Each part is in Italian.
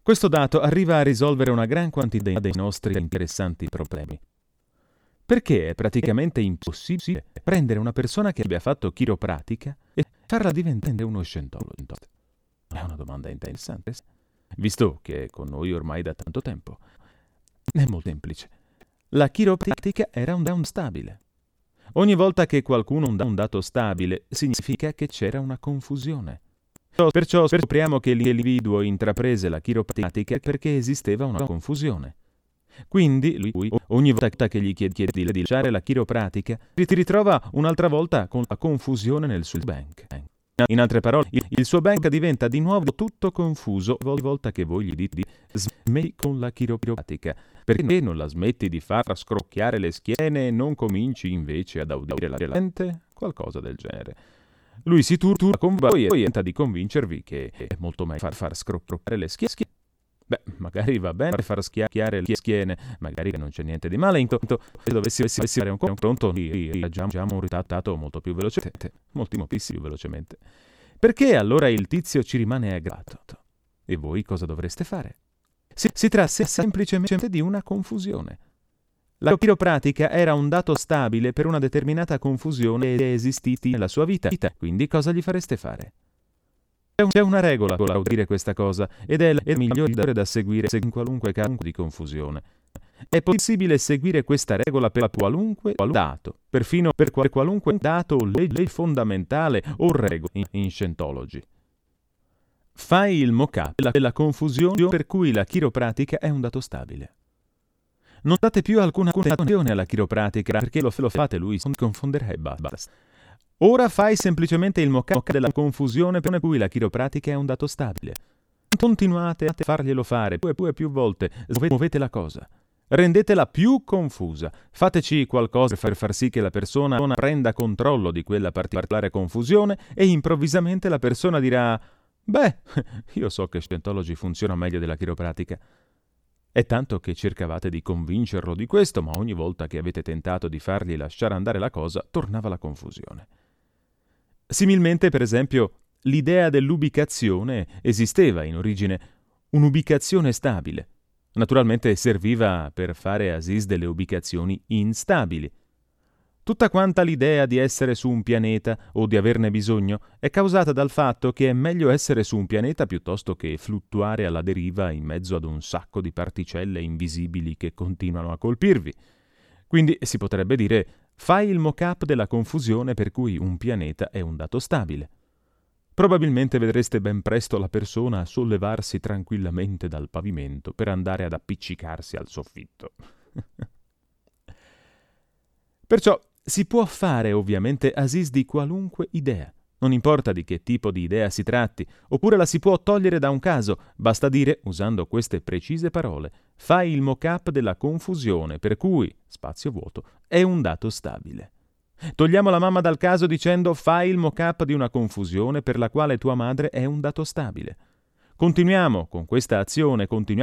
Questo dato arriva a risolvere una gran quantità dei nostri interessanti problemi. Perché è praticamente impossibile prendere una persona che abbia fatto chiropratica e farla diventare uno scientologo? È una domanda interessante, visto che è con noi ormai da tanto tempo. È molto semplice. La chiropratica era un dato stabile. Ogni volta che qualcuno dà un dato stabile, significa che c'era una confusione. Perciò scopriamo che l'individuo intraprese la chiropratica perché esisteva una confusione. Quindi lui, ogni volta che gli chiede di lasciare la chiropratica, si ritrova un'altra volta con la confusione nel suo bank. In altre parole, il suo bank diventa di nuovo tutto confuso ogni volta che voi gli dite smetti con la chiropratica. Perché non la smetti di far scrocchiare le schiene e non cominci invece ad audire la gente? Qualcosa del genere. Lui si turba con voi e tenta di convincervi che è molto meglio far scrocchiare le schiene. Beh, magari va bene far scchiare le schiene, magari non c'è niente di male, in quanto se dovessi fare un confronto, raggiungiamo un risultato molto più velocemente, moltissimo più velocemente. Perché allora il tizio ci rimane aggravato? E voi cosa dovreste fare? Si tratta semplicemente di una confusione. La chiropratica era un dato stabile per una determinata confusione che esistiti nella sua vita, quindi cosa gli fareste fare? C'è una regola per dire questa cosa, ed è il migliore da seguire in qualunque caso di confusione. È possibile seguire questa regola per qualunque dato, perfino per qualunque dato o legge fondamentale o regola in Scientology. Fai il mock-up della confusione per cui la chiropratica è un dato stabile. Non date più alcuna attenzione alla chiropratica perché lo fate lui, si confonderà e basta. Ora fai semplicemente il mock-up della confusione per cui la chiropratica è un dato stabile. Continuate a farglielo fare più volte, muovete la cosa. Rendetela più confusa. Fateci qualcosa per far sì che la persona prenda controllo di quella particolare confusione e improvvisamente la persona dirà «Beh, io so che Scientology funziona meglio della chiropratica». È tanto che cercavate di convincerlo di questo, ma ogni volta che avete tentato di fargli lasciare andare la cosa, tornava la confusione. Similmente, per esempio, l'idea dell'ubicazione esisteva in origine, un'ubicazione stabile. Naturalmente serviva per fare Aziz delle ubicazioni instabili. Tutta quanta l'idea di essere su un pianeta o di averne bisogno è causata dal fatto che è meglio essere su un pianeta piuttosto che fluttuare alla deriva in mezzo ad un sacco di particelle invisibili che continuano a colpirvi. Quindi si potrebbe dire: fai il mock-up della confusione per cui un pianeta è un dato stabile. Probabilmente vedreste ben presto la persona sollevarsi tranquillamente dal pavimento per andare ad appiccicarsi al soffitto. Perciò si può fare ovviamente Aziz di qualunque idea, non importa di che tipo di idea si tratti, oppure la si può togliere da un caso, basta dire, usando queste precise parole, fai il mock-up della confusione per cui, spazio vuoto, è un dato stabile. Togliamo la mamma dal caso dicendo fai il mock-up di una confusione per la quale tua madre è un dato stabile. Continuiamo con questa azione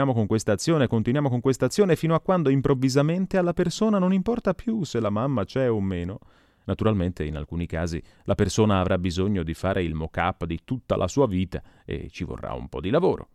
fino a quando improvvisamente alla persona non importa più se la mamma c'è o meno. Naturalmente in alcuni casi la persona avrà bisogno di fare il mock-up di tutta la sua vita e ci vorrà un po' di lavoro.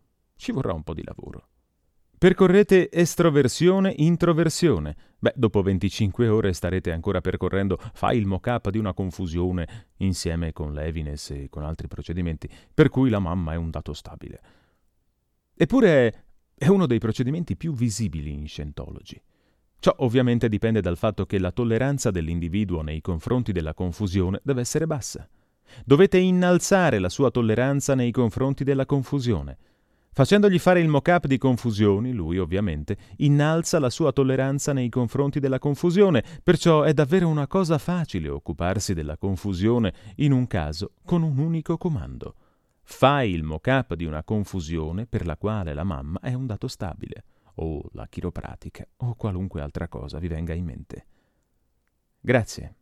Percorrete estroversione, introversione. Beh, dopo 25 ore starete ancora percorrendo fai il mock-up di una confusione insieme con l'Eviness e con altri procedimenti, per cui la mamma è un dato stabile. Eppure è uno dei procedimenti più visibili in Scientology. Ciò ovviamente dipende dal fatto che la tolleranza dell'individuo nei confronti della confusione deve essere bassa. Dovete innalzare la sua tolleranza nei confronti della confusione. Facendogli fare il mock-up di confusioni, lui ovviamente innalza la sua tolleranza nei confronti della confusione, perciò è davvero una cosa facile occuparsi della confusione in un caso con un unico comando. Fai il mock-up di una confusione per la quale la mamma è un dato stabile, o la chiropratica, o qualunque altra cosa vi venga in mente. Grazie.